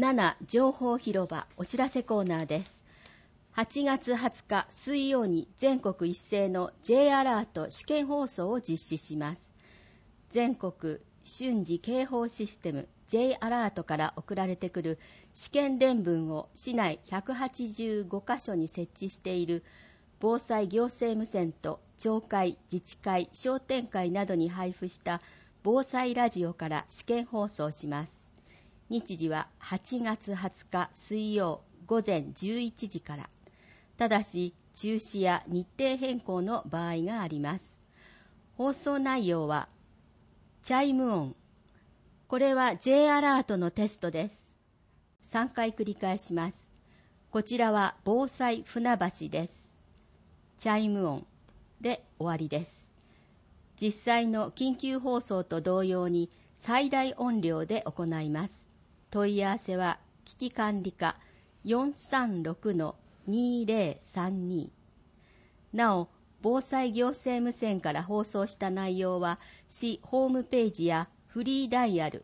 7情報広場お知らせコーナーです。8月20日水曜に全国一斉の J アラート試験放送を実施します。全国瞬時警報システム J アラートから送られてくる試験電文を市内185カ所に設置している防災行政無線と町会、自治会、商店会などに配布した防災ラジオから試験放送します。日時は8月20日水曜午前11時から。ただし中止や日程変更の場合があります。放送内容はチャイム音。これは J アラートのテストです。3回繰り返します。こちらは防災船橋です。チャイム音で終わりです。実際の緊急放送と同様に最大音量で行います。問い合わせは危機管理課 436-2032。なお、防災行政無線から放送した内容は市ホームページやフリーダイヤル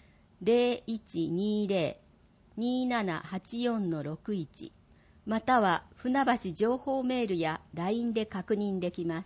0120-2784-61 または船橋情報メールや LINE で確認できます。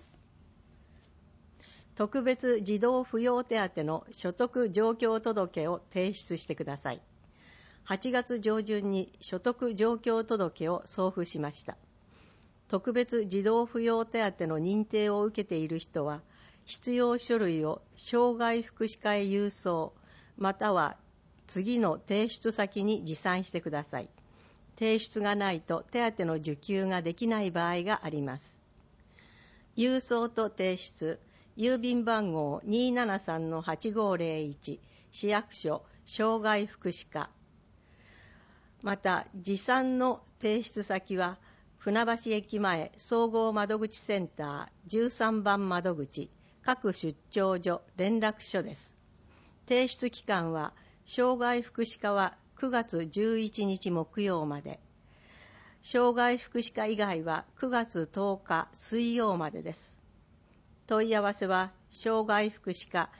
特別児童扶養手当の所得状況届を提出してください。8月上旬に所得状況届を送付しました。特別児童扶養手当の認定を受けている人は、必要書類を障害福祉課へ郵送、または次の提出先に持参してください。提出がないと手当の受給ができない場合があります。郵送と提出、郵便番号 273-8501 市役所障害福祉課。また持参の提出先は船橋駅前総合窓口センター13番窓口各出張所連絡所です。提出期間は障害福祉課は9月11日木曜まで、障害福祉課以外は9月10日水曜までです。問い合わせは障害福祉課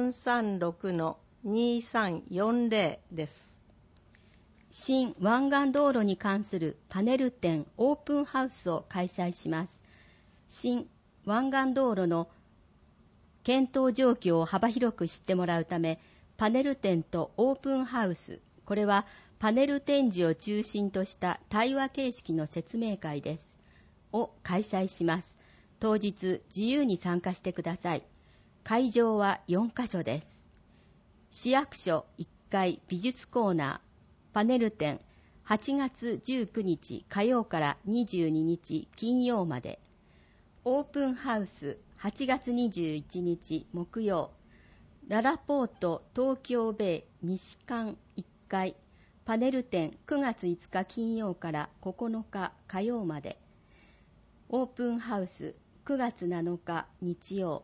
436-2340 です。 新湾岸道路に関するパネル展オープンハウスを開催します。新湾岸道路の検討状況を幅広く知ってもらうため、パネル展とオープンハウス、これはパネル展示を中心とした対話形式の説明会です。を開催します。当日自由に参加してください。会場は4カ所です。市役所1階美術コーナー、パネル展8月19日火曜から22日金曜まで。オープンハウス8月21日木曜、ララポート東京ベイ西館1階、パネル展9月5日金曜から9日火曜まで。オープンハウス9月7日日曜、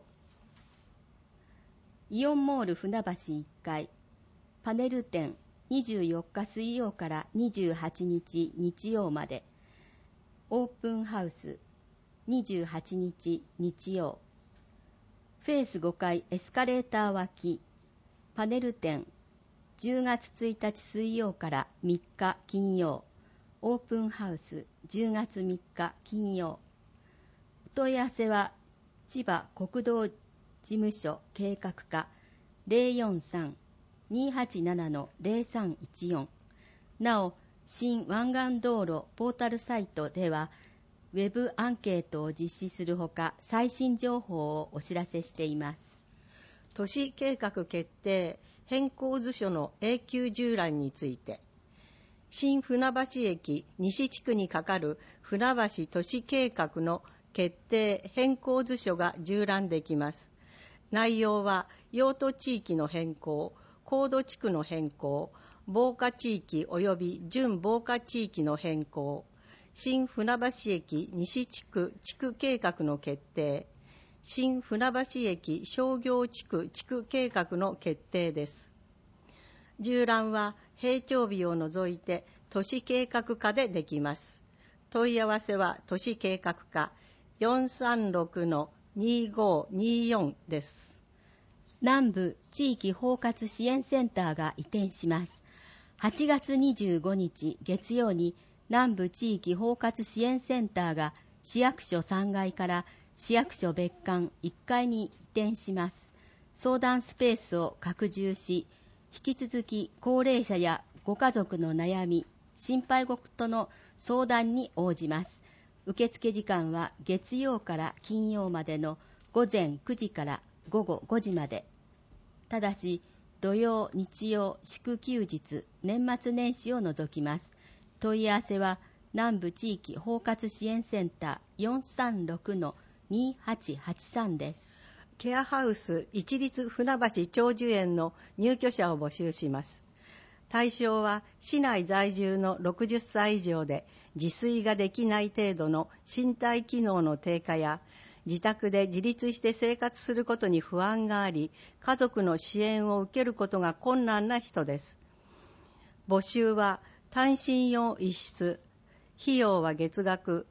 イオンモール船橋1階、パネル展24日水曜から28日日曜まで。オープンハウス28日日曜、フェース5階エスカレーター脇、パネル展10月1日水曜から3日金曜、オープンハウス10月3日金曜。お問い合わせは千葉国道事務所計画課 043-287-0314。なお、新湾岸道路ポータルサイトではウェブアンケートを実施するほか、最新情報をお知らせしています。 都市計画決定変更図書の永久縦覧について、新船橋駅西地区にかかる船橋都市計画の決定変更図書が縦覧できます。内容は用途地域の変更、高度地区の変更、防火地域及び準防火地域の変更、新船橋駅西地区地区計画の決定、新船橋駅商業地区地区計画の決定です。縦覧は平常日を除いて都市計画課でできます。問い合わせは都市計画課 436-2524 です。 南部地域包括支援センターが移転します。 8月25日月曜に南部地域包括支援センターが市役所3階から市役所別館1階に移転します。相談スペースを拡充し、引き続き高齢者やご家族の悩み、心配事の相談に応じます。受付時間は月曜から金曜までの午前9時から午後5時まで。ただし、土曜、日曜、祝休日、年末年始を除きます。問い合わせは南部地域包括支援センター 436-2883 です。 ケアハウス一律船橋長寿園の入居者を募集します。対象は市内在住の60歳以上で自炊ができない程度の身体機能の低下や自宅で自立して生活することに不安があり、家族の支援を受けることが困難な人です。募集は単身用一室、費用は月額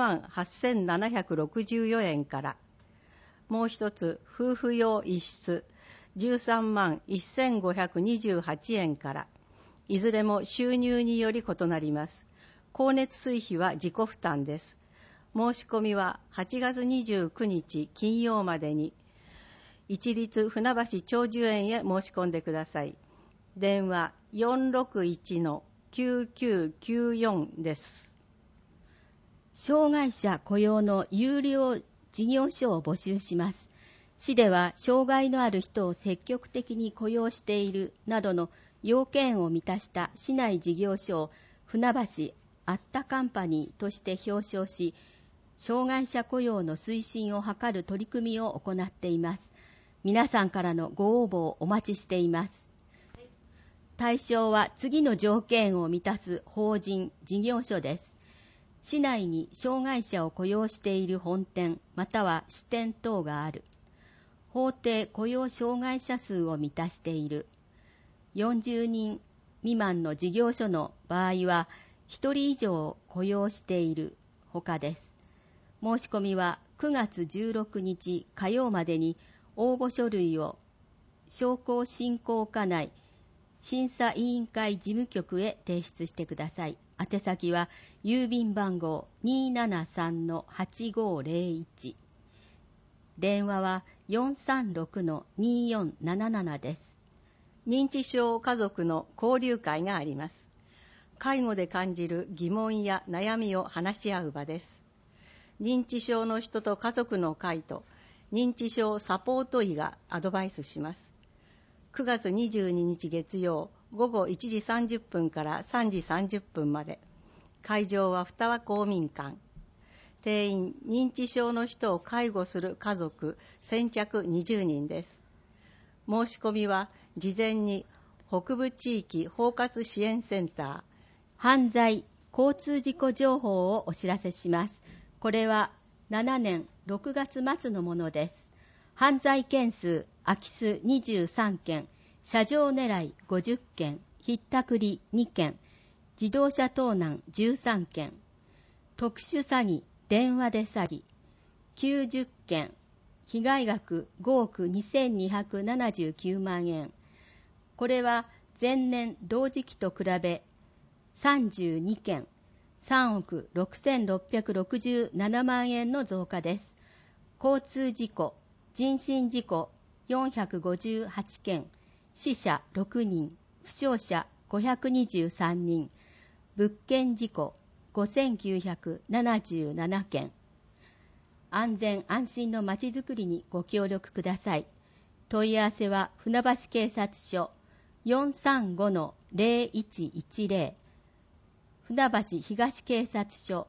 68,764円から。もう一つ、夫婦用一室、131,528円から。いずれも収入により異なります。光熱水費は自己負担です。申し込みは8月29日金曜までに、一律船橋長寿園へ申し込んでください。電話 461-9994 です。 障害者雇用の有料事業所を募集します。市では障害のある人を積極的に雇用しているなどの要件を満たした市内事業所を船橋アッタカンパニーとして表彰し、障害者雇用の推進を図る取り組みを行っています。皆さんからのご応募をお待ちしています。対象は次の条件を満たす法人・事業所です。市内に障害者を雇用している本店または支店等がある。法定雇用障害者数を満たしている。40人未満の事業所の場合は1人以上雇用しているほかです。申し込みは9月16日火曜までに応募書類を商工振興課内審査委員会事務局へ提出してください。宛先は郵便番号 273-8501。電話は 436-2477 です。 認知症家族の交流会があります。介護で感じる疑問や悩みを話し合う場です。認知症の人と家族の会と認知症サポート医がアドバイスします。9月22日月曜午後1時30分から3時30分まで。会場は双葉公民館。定員認知症の人を介護する家族先着20人です。申し込みは事前に北部地域包括支援センター犯罪交通事故情報をお知らせします。これは7年6月末のものです。犯罪件数空き巣23件、車上狙い50件、ひったくり2件、自動車盗難13件、特殊詐欺、電話で詐欺90件、被害額5億2279万円。これは前年同時期と比べ32件、3億6667万円の増加です。交通事故、人身事故458件、死者6人、負傷者523人、物件事故5977件。安全安心のまちづくりにご協力ください。問い合わせは船橋警察署 435-0110、船橋東警察署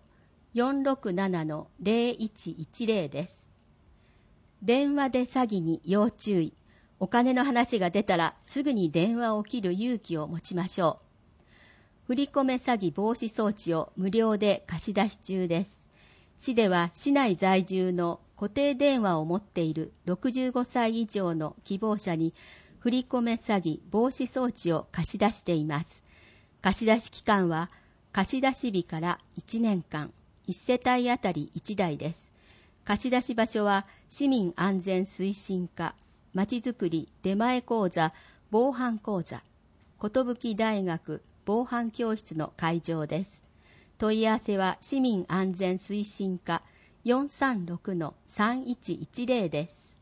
467-0110 です。電話で詐欺に要注意。お金の話が出たらすぐに電話を切る勇気を持ちましょう。振り込め詐欺防止装置を無料で貸し出し中です。市では市内在住の固定電話を持っている65歳以上の希望者に振り込め詐欺防止装置を貸し出しています。貸し出し期間は貸し出し日から1年間、1世帯あたり1台です。貸し出し場所は市民安全推進課、まちづくり出前講座、防犯講座、寿大学防犯教室の会場です。問い合わせは市民安全推進課 436-3110 です。